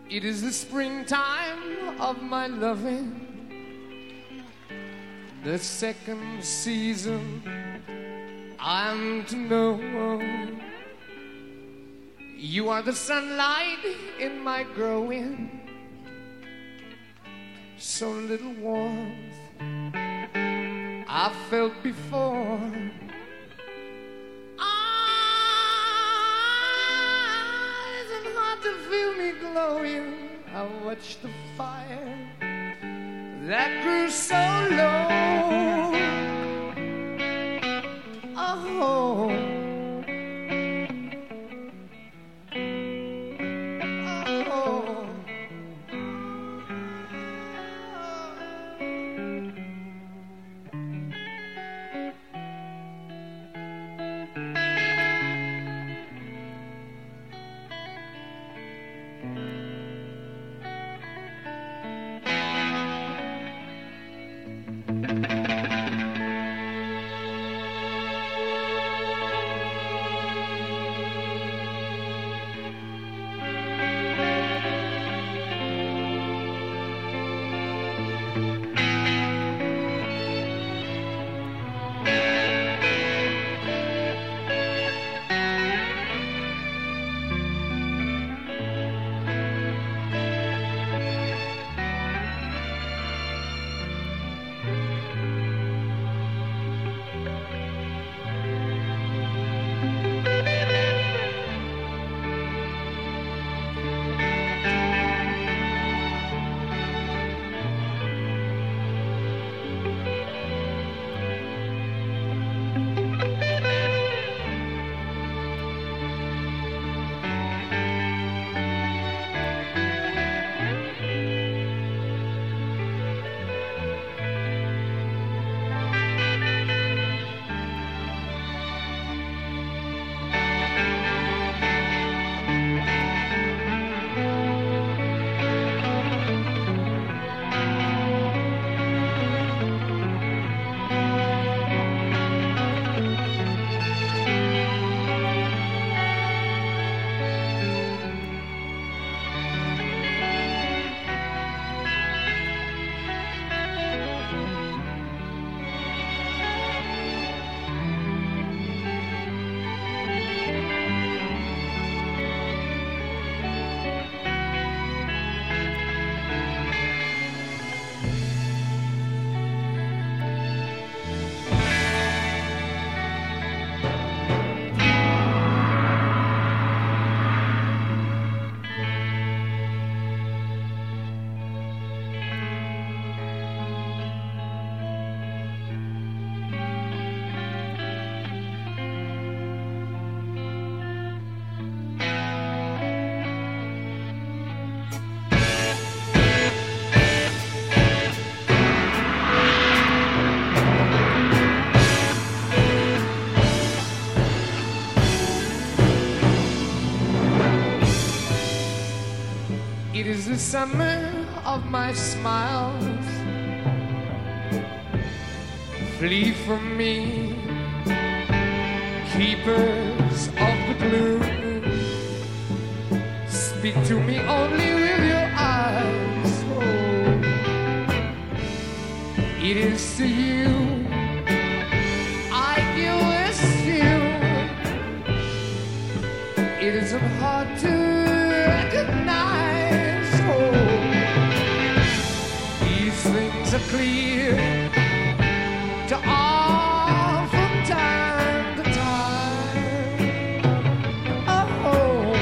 It is the springtime of my loving, the second season I'm to know. You are the sunlight in my growing, so little warmth I felt before. Isn't hard to feel me glowing. I watched the fire that grew so low. Oh, it is the summer of my smiles. Flee from me, keepers of the gloom. Speak to me only with your eyes. Oh, it is to you I give this tune. It isn't hard to recognize. These things are clear to all from time to time. Oh,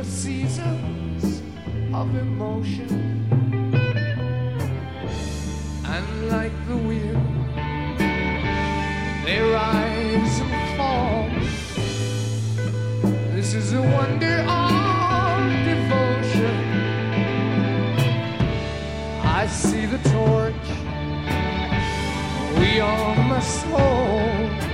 seasons of emotion, and like the wind, they rise and fall. This is a wonder of devotion. I see the torch we all must hold.